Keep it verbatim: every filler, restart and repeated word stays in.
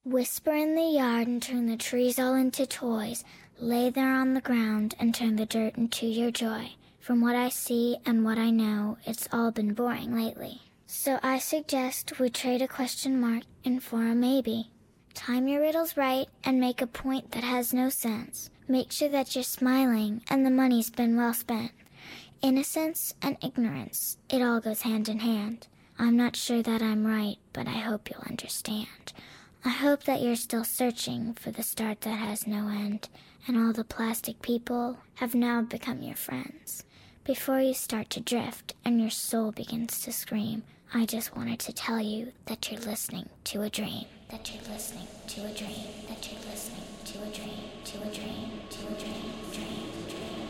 Whisper in the yard and turn the trees all into toys. Lay there on the ground and turn the dirt into your joy. From what I see and what I know, it's all been boring lately. So I suggest we trade a question mark in for a maybe. Time your riddles right and make a point that has no sense. Make sure that you're smiling and the money's been well spent. Innocence and ignorance, it all goes hand in hand. I'm not sure that I'm right, but I hope you'll understand. I hope that you're still searching for the start that has no end, and all the plastic people have now become your friends. Before you start to drift and your soul begins to scream, I just wanted to tell you that you're listening to a dream. That you're listening to a dream. That you're listening to a dream. To a dream. To a dream. Dream. Dream.